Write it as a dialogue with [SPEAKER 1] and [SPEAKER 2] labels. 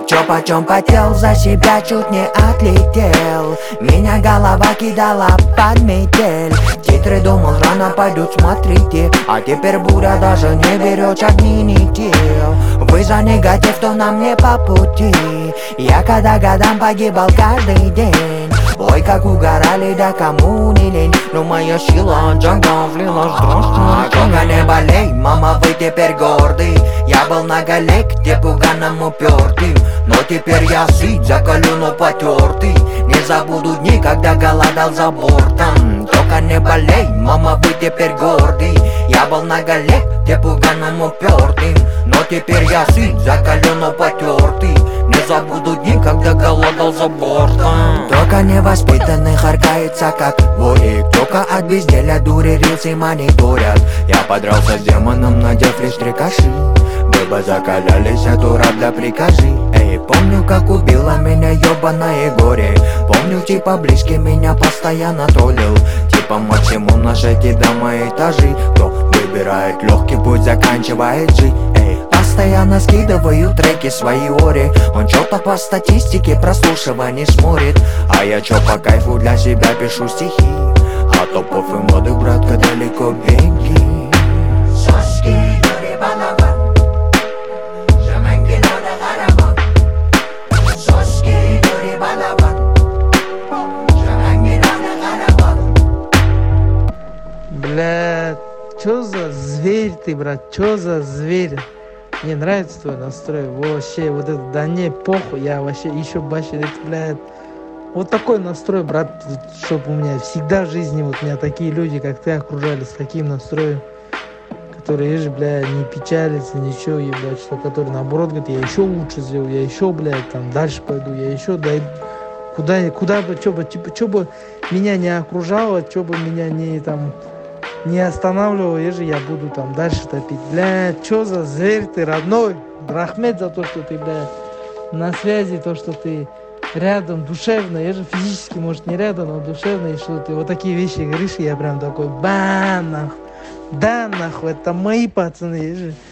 [SPEAKER 1] Чё почем потел, за себя чуть не отлетел. Меня голова кидала под метель. Титры думал, рано пойдут, смотрите. А теперь буря даже не берет, огни не те. Вы за негатив, кто нам не по пути. Я когда годам погибал каждый день. Ой, как угорали, да кому не лень. Но моя сила джангом влилась страшно. Только не болей, мама, вы теперь гордый. Я был на гале, где пуганом упертый. Но теперь я сыт, закален, но потертый. Не забуду дни, когда голодал за бортом. Только не болей, мама, вы теперь гордый. Я был на гале, где пуганом упертый. Но теперь я сыт, закален, но потертый. Не забуду дни, когда голодал за бортом. Только невоспитанный харкается как ворик. Только от безделия дури рилсы мониторят. Я подрался с демоном, надев лишь трикоши. Вы бы закалялись, а дурак, да прикажи. Эй, помню, как убило меня ёбаное горе. Помню, типа близкий меня постоянно троллил. Типа максимум на 6 этажи. Кто выбирает легкий путь, заканчивает жить. Эй, постоянно скидываю треки свои ори. Он чё-то по статистике прослушиваний смотрит. А я чё по кайфу для себя пишу стихи. А то пофиг моды, братка, далеко беги. Соски, дури, балабан.
[SPEAKER 2] Блядь, чё за зверь ты, брат, чё за зверь? Мне нравится твой настрой, вообще, вот это, да не, похуй, я вообще еще больше, блядь. Вот такой настрой, брат, чтоб у меня всегда в жизни, вот меня такие люди, как ты, окружали с таким настроем, которые же, блядь, не печалятся, ничего, ебать, что, которые, наоборот, говорят, я еще лучше сделаю, я еще, блядь, там, дальше пойду, я еще дойду. Куда бы, чё бы меня не окружало, чё бы меня не, там, не останавливал, я буду там дальше топить. Блядь, чё за зверь ты, родной? Рахмет за то, что ты, блядь, на связи, то, что ты рядом, душевно. Я же физически, может, не рядом, но душевно, и что ты вот такие вещи говоришь, я прям такой, нахуй. Да, нахуй, это мои пацаны,